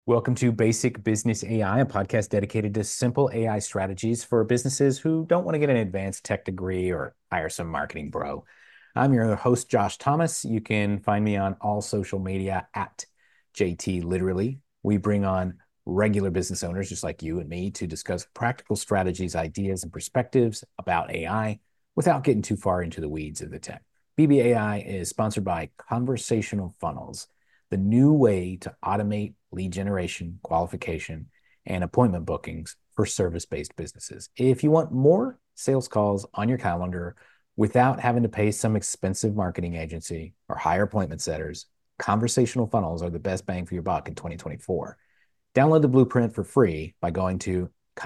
Welcome to Basic Business AI, a podcast dedicated to simple AI strategies for businesses who don't want to get an advanced tech degree or hire some marketing bro. I'm your host, Josh Thomas. You can find me on all social media at JT Literally. We bring on regular business owners just like you and me to discuss practical strategies, ideas, and perspectives about AI without getting too far into the weeds of the tech. BBAI is sponsored by Conversational Funnels, the new way to automate lead generation, qualification, and appointment bookings for service-based businesses. If you want more sales calls on your calendar without having to pay some expensive marketing agency or hire appointment setters, conversational funnels are the best bang for your buck in 2024. Download the blueprint for free by going to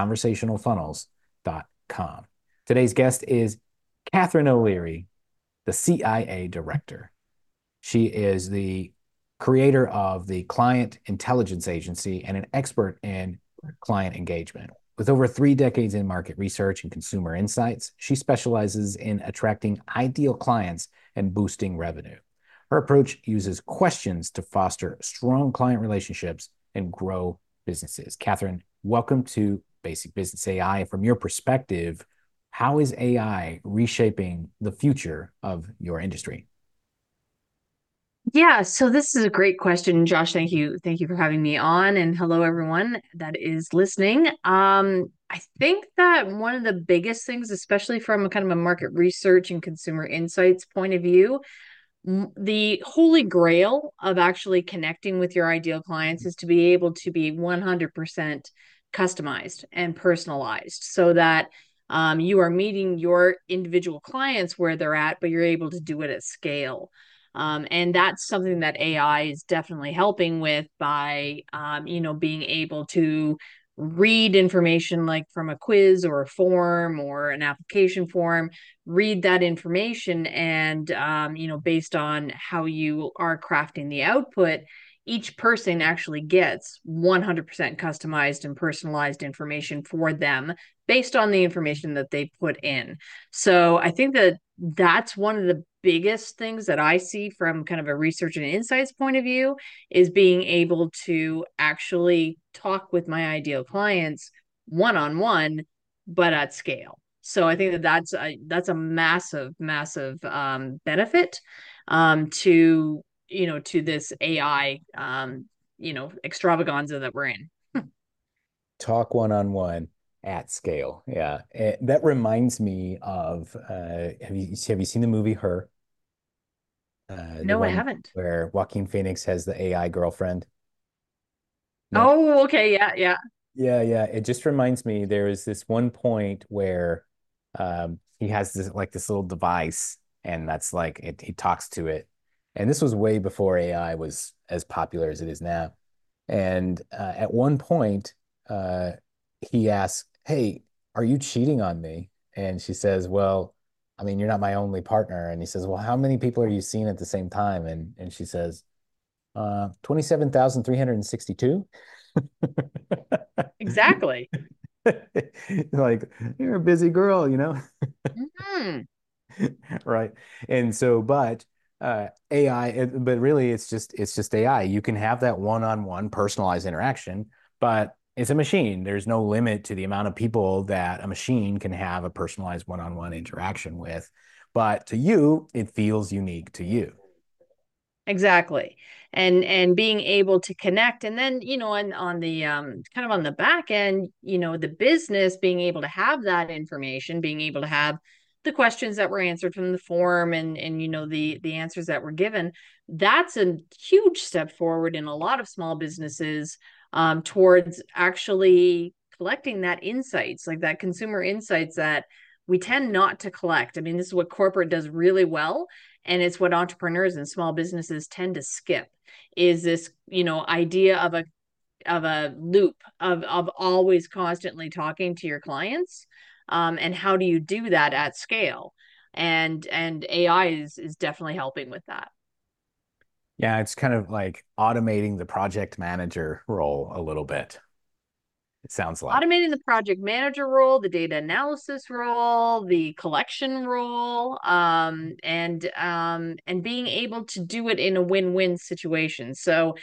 conversationalfunnels.com. Today's guest is Catherine O'Leary, the CIA director. She is the creator of the Client Intelligence Agency and an expert in client engagement. With over 3 decades in market research and consumer insights, she specializes in attracting ideal clients and boosting revenue. Her approach uses questions to foster strong client relationships and grow businesses. Catherine, welcome to Basic Business AI. From your perspective, how is AI reshaping the future of your industry? Yeah, so this is a great question, Josh. Thank you. Thank you for having me on. And hello, everyone that is listening. I think that one of the biggest things, especially from a kind of a market research and consumer insights point of view, the holy grail of actually connecting with your ideal clients is to be able to be 100% customized and personalized so that you are meeting your individual clients where they're at, but you're able to do it at scale. And that's something that AI is definitely helping with by, being able to read information like from a quiz or a form or an application form, read that information, and, based on how you are crafting the output, each person actually gets 100% customized and personalized information for them based on the information that they put in. So I think that that's one of the biggest things that I see from kind of a research and insights point of view is being able to actually talk with my ideal clients one on one, but at scale. So I think that that's a massive, massive benefit to this AI extravaganza that we're in. Talk one on one at scale. Yeah. That reminds me of have you seen the movie Her? The No, I one haven't. where Joaquin Phoenix has the AI girlfriend. No. Oh, okay, yeah, yeah. Yeah, yeah. It just reminds me there is this one point where he has this little device and that's like he talks to it. And this was way before AI was as popular as it is now. And at one point, uh, he asks, "Hey, are you cheating on me?" And she says, "Well, I mean, you're not my only partner." And he says, "Well, how many people are you seeing at the same time?" And she says, 27,362. Exactly. Like, you're a busy girl, you know? Mhm. Right. And so, but AI, but really it's just AI. You can have that one-on-one personalized interaction, but it's a machine. There's no limit to the amount of people that a machine can have a personalized one-on-one interaction with. But to you, it feels unique to you. Exactly. And being able to connect, and then, on the kind of on the back end, the business being able to have that information, being able to have the questions that were answered from the form, and the answers that were given, that's a huge step forward in a lot of small businesses towards actually collecting that insights, like that consumer insights that we tend not to collect. I mean, this is what corporate does really well, and it's what entrepreneurs and small businesses tend to skip, is this idea of a loop of always constantly talking to your clients, and how do you do that at scale, and AI is definitely helping with that. Yeah, it's kind of like automating the project manager role a little bit, it sounds like. Automating the project manager role, the data analysis role, the collection role, and being able to do it in a win-win situation. So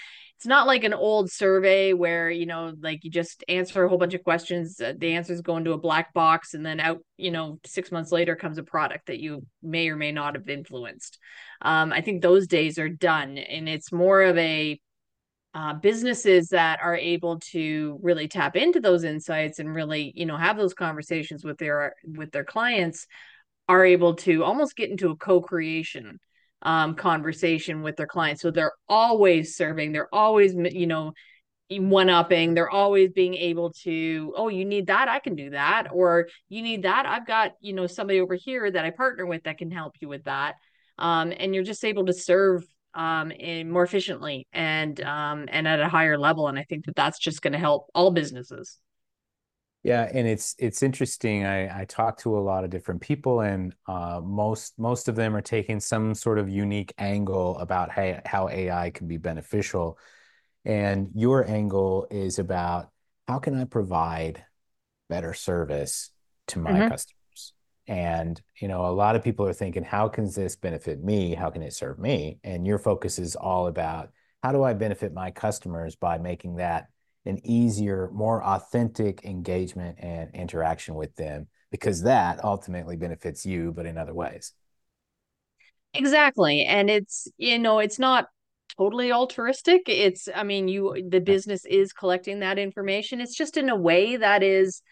it's not like an old survey where, like you just answer a whole bunch of questions, the answers go into a black box, and then out, 6 months later comes a product that you may or may not have influenced. I think those days are done, and it's more of a businesses that are able to really tap into those insights and really, have those conversations with their clients, are able to almost get into a co-creation conversation with their clients. So they're always serving, they're always, one-upping, they're always being able to, oh, you need that, I can do that, or you need that, I've got, somebody over here that I partner with that can help you with that. And you're just able to serve in more efficiently and at a higher level. And I think that that's just going to help all businesses. Yeah, and it's interesting. I talk to a lot of different people, and most of them are taking some sort of unique angle about how AI can be beneficial. And your angle is about how can I provide better service to my Mm-hmm. customers? And, a lot of people are thinking, how can this benefit me? How can it serve me? And your focus is all about how do I benefit my customers by making that an easier, more authentic engagement and interaction with them, because that ultimately benefits you, but in other ways. Exactly. And it's not totally altruistic. I mean, the business is collecting that information. It's just in a way that is,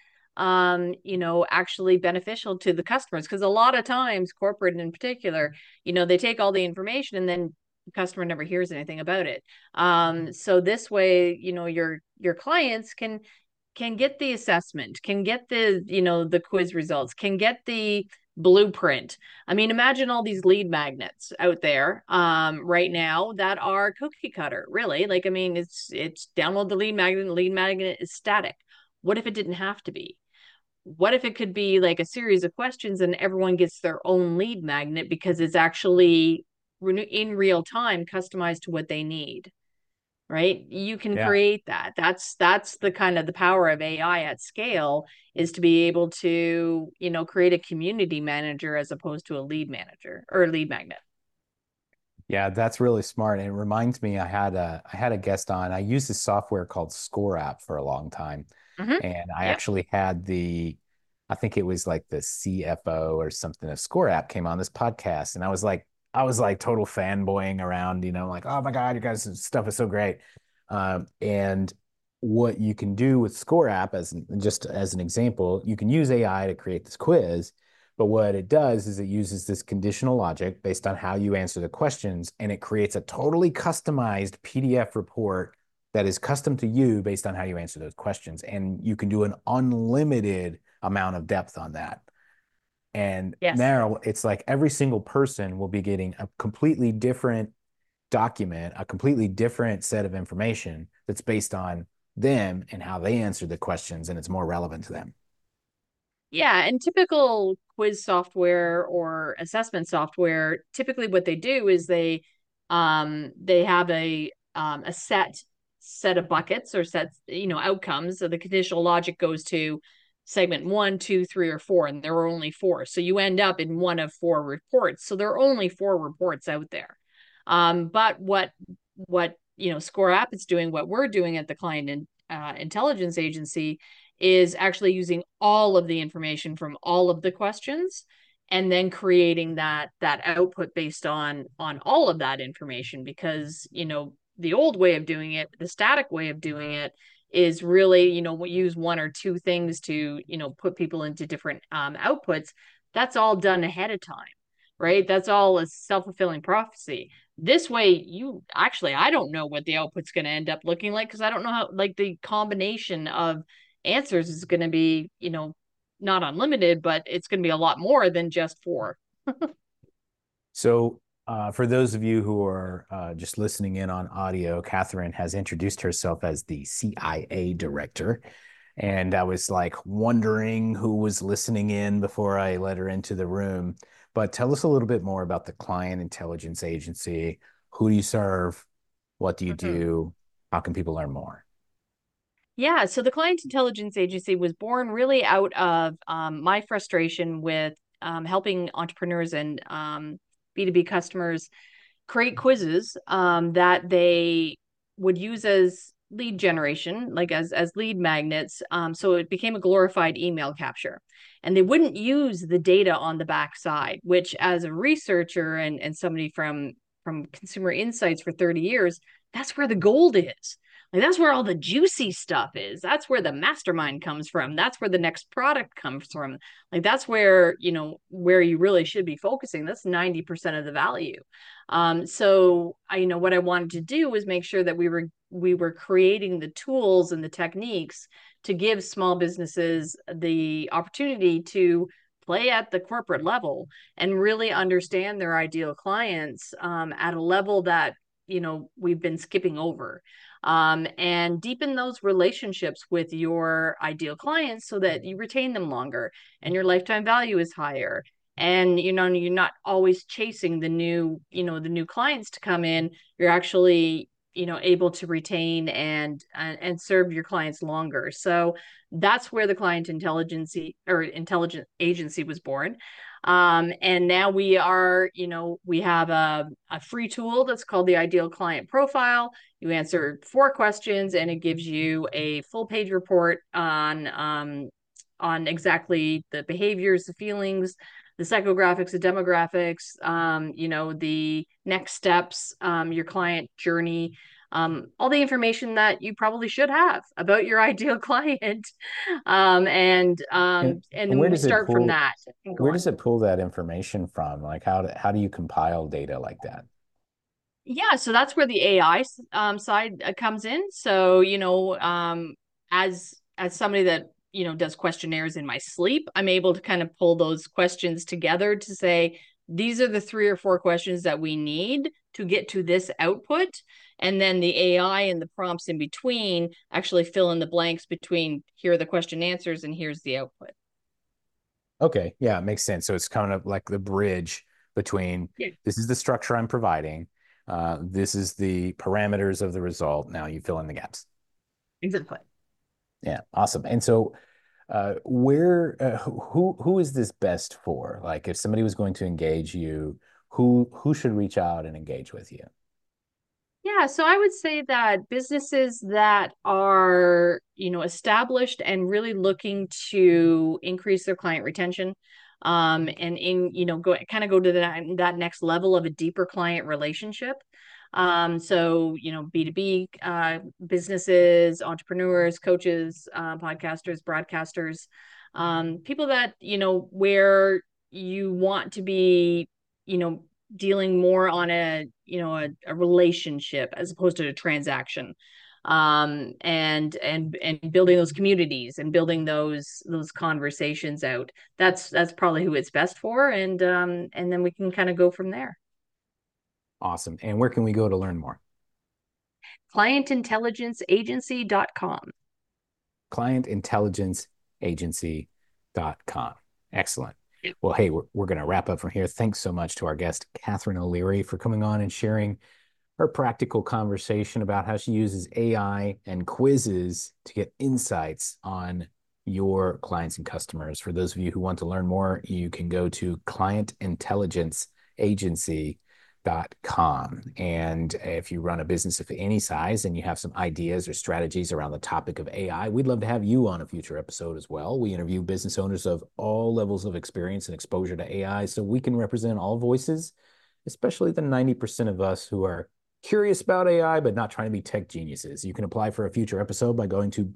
actually beneficial to the customers. Because a lot of times, corporate in particular, they take all the information and then the customer never hears anything about it. So this way, your clients can get the assessment, can get the quiz results, can get the blueprint. I mean, imagine all these lead magnets out there right now that are cookie cutter, really. Like, I mean, it's download the lead magnet is static. What if it didn't have to be? What if it could be like a series of questions and everyone gets their own lead magnet because it's actually in real time customized to what they need? Right, you can Yeah. create that. That's the kind of the power of AI at scale, is to be able to create a community manager as opposed to a lead manager or a lead magnet. Yeah, that's really smart. And it reminds me, I had a guest on. I used this software called Score App for a long time. Mm-hmm. And I Yep. actually had I think it was like the CFO or something of Score App came on this podcast. And I was like total fanboying around, like, oh my God, you guys' stuff is so great. And what you can do with Score App, just as an example, you can use AI to create this quiz. But what it does is it uses this conditional logic based on how you answer the questions, and it creates a totally customized PDF report that is custom to you based on how you answer those questions. And you can do an unlimited amount of depth on that. And Yes. now it's like every single person will be getting a completely different document, a completely different set of information that's based on them and how they answer the questions, and it's more relevant to them. Yeah, and typical quiz software or assessment software, typically what they do is they have a set of buckets or sets, outcomes. So the conditional logic goes to segment one, two, three, or four, and there are only four. So you end up in one of four reports. So there are only four reports out there. But what Score App is doing, what we're doing at the client intelligence agency, is actually using all of the information from all of the questions and then creating that output based on all of that information. Because the old way of doing it, the static way of doing it, is really we use one or two things to put people into different outputs. That's all done ahead of time, right? That's all a self-fulfilling prophecy. This way, I don't know what the output's going to end up looking like, because I don't know how, like, the combination of answers is going to be, not unlimited, but it's going to be a lot more than just four. So, for those of you who are just listening in on audio, Catherine has introduced herself as the CIA director. And I was like wondering who was listening in before I let her into the room. But tell us a little bit more about the Client Intelligence Agency. Who do you serve? What do you Mhm. do? How can people learn more? Yeah, so the Client Intelligence Agency was born really out of my frustration with helping entrepreneurs and B2B customers create quizzes that would use as lead generation, like as lead magnets. So it became a glorified email capture. And they wouldn't use the data on the backside, which as a researcher and somebody from consumer insights for 30 years, that's where the gold is. Like that's where all the juicy stuff is. That's where the mastermind comes from. That's where the next product comes from. Like that's where, where you really should be focusing. That's 90% of the value. So what I wanted to do was make sure that we were creating the tools and the techniques to give small businesses the opportunity to play at the corporate level and really understand their ideal clients at a level that we've been skipping over, and deepen those relationships with your ideal clients so that you retain them longer and your lifetime value is higher. And you're not always chasing the new clients to come in. You're actually able to retain and serve your clients longer. So that's where the client intelligence or intelligent agency was born. And now we have a free tool that's called the Ideal Client Profile. You answer 4 questions and it gives you a full page report on exactly the behaviors, the feelings, the psychographics, the demographics, the next steps, your client journey, all the information that you probably should have about your ideal client. And And then where we does it start from pull that and go where on. does it pull that information from? Like how do you compile data like that? Yeah, so that's where the AI side comes in. So, as somebody that, does questionnaires in my sleep, I'm able to kind of pull those questions together to say, these are the 3 or 4 questions that we need to get to this output. And then the AI and the prompts in between actually fill in the blanks between here are the question answers and here's the output. Okay, yeah, it makes sense. So it's kind of like the bridge between Yeah, this is the structure I'm providing, this is the parameters of the result. Now you fill in the gaps. exactly. Yeah, awesome. And so, where who is this best for? Like, if somebody was going to engage you, who should reach out and engage with you? Yeah, so I would say that businesses that are, established and really looking to increase their client retention, and go to that next level of a deeper client relationship. So, B2B businesses, entrepreneurs, coaches, podcasters, broadcasters, people that, where you want to be, you know, dealing more on a relationship as opposed to a transaction, and building those communities and building those conversations out. That's probably who it's best for, and then we can kind of go from there. Awesome. And where can we go to learn more? Clientintelligenceagency.com. Clientintelligenceagency.com. Excellent. Well, hey, we're going to wrap up from here. Thanks so much to our guest, Catherine O'Leary, for coming on and sharing her practical conversation about how she uses AI and quizzes to get insights on your clients and customers. For those of you who want to learn more, you can go to clientintelligenceagency.com. And if you run a business of any size and you have some ideas or strategies around the topic of AI, we'd love to have you on a future episode as well. We interview business owners of all levels of experience and exposure to AI so we can represent all voices, especially the 90% of us who are curious about AI, but not trying to be tech geniuses. You can apply for a future episode by going to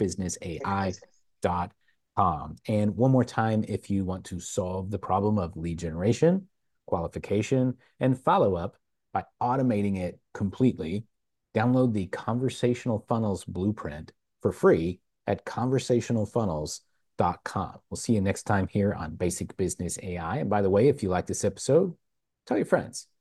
basicbusinessai.com. And one more time, if you want to solve the problem of lead generation, qualification, and follow-up by automating it completely, download the Conversational Funnels Blueprint for free at conversationalfunnels.com. We'll see you next time here on Basic Business AI. And by the way, if you like this episode, tell your friends.